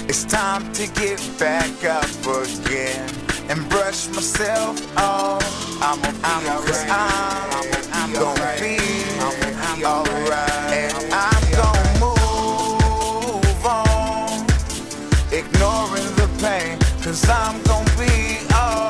It's time to get back up again and brush myself off. I'm gonna be alright, and I'm gonna move on, ignoring the pain, 'cause I'm gonna be alright.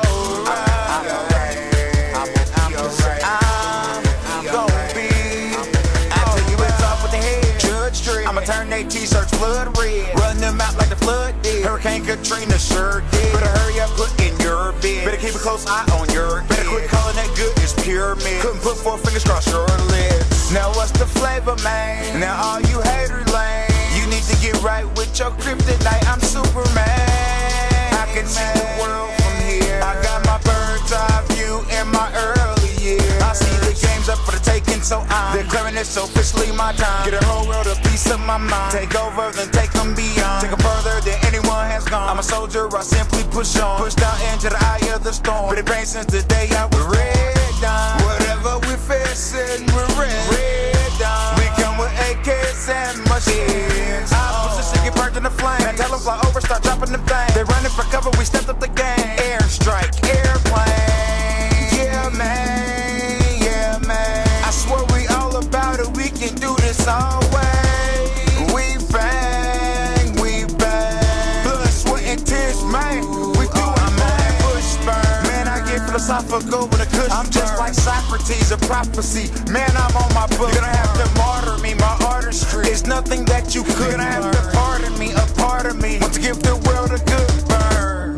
I'ma turn they t-shirts blood red, run them out like the flood did. Hurricane Katrina sure did. Better hurry up, put in your bed. Better keep a close eye on your kid. Better quit calling that good, it's pyramid. Couldn't put 4 fingers across your lips. Now what's the flavor, man? Now all you haters lame. You need to get right with your kryptonite. I'm Superman. I can see the world from here. I got my bird's eye view in my early years. I see the game's up for the taking, so I'm declaring it's officially my time. Get a whole world a piece of my mind. Take over, then take them beyond. Take them further than anyone has gone. I'm a soldier, I simply push on. Pushed out into the eye of the storm. But it rains since the day I was red done. Whatever we're facing, we're red done. We come with AKs and machines. Opposition get burnt in the flame. Now tell them fly over, start dropping them things. They running for cover, we stepped up the game. Airstrike, airplane. Yeah, man, yeah, man. I swear we all about it, we can do this always. We bang, blood, sweat, and tears, man. We do it, man. Bush burn. Man, I get philosophical with a cushion. I'm just like Socrates, a prophecy. Man, I'm on my book. You're gonna have to martyr me, my artistry. It's nothing that you could. You're gonna have to pardon me, a part of me. Want to give the world a good burn.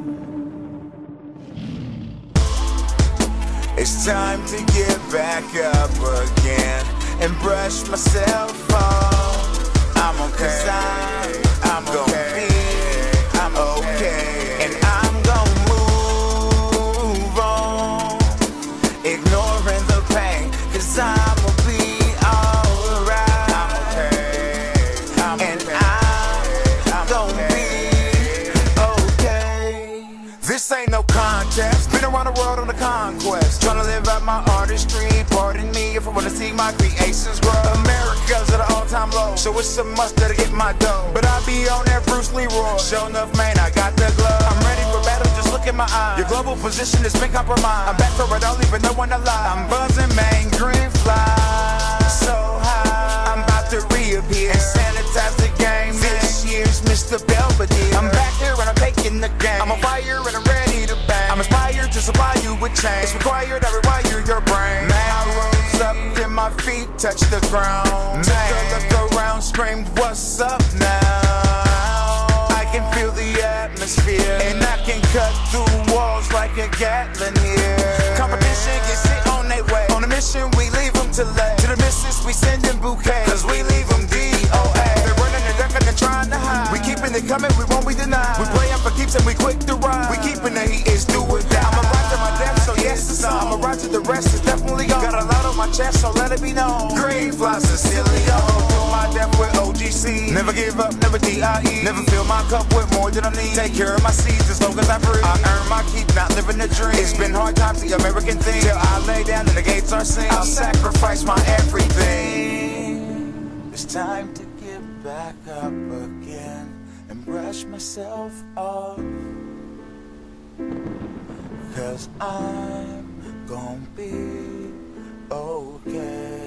It's time to get back up again and brush myself off. I'm okay, I'm gonna be, I'm okay, and I'm gonna move on, ignoring the pain, 'cause I'ma be alright. I'm okay, and I'm gonna be okay. This ain't no contest. Been around the world on a conquest, trying to live out my artistry. Pardon me if I wanna see my creations grow. America's at an all-time low, so it's a must that I get my dough. But I be on that Bruce Leroy. Show enough, man, I got the glove. I'm ready for battle, just look in my eyes. Your global position has been compromised. I'm back for it, don't even know when I lie. I'm buzzing, man, green fly so high. I'm about to reappear and sanitize the game. This year's Mr. Belvedere. I'm back here and I'm taking the game. I'm on fire and I'm ready to bang. I'm inspired to supply you with change. It's required I rewire your brain. Man, I rose up and my feet touch the ground. Took a look around, screamed, what's up now? I can feel the atmosphere, and I can cut through walls like a Gatling here. Competition gets hit on their way. On a mission, we leave them to lay. To the missus, we send them bouquets, 'cause we leave them DOA. They're running and ducking and trying to hide. We keeping it coming, we won't be denied. We play up for keeps and we quick to ride. We keeping the heat, it's do or die. I'm a ride to my death, so yes it's on. I'm a ride to the rest, it's definitely on. Got a lot on my chest, so let it be known. Green fly Sicilio, do my death with OGC. Never give up, never DIE. Never fill my cup with more than I need. Take care of my seeds as long as I breathe. I earn my keep, not living the dream. It's been hard times, the American thing. Till I lay down and the gates are seen. I'll sacrifice my everything. It's time to get back up again and brush myself off, 'cause I'm gonna be okay.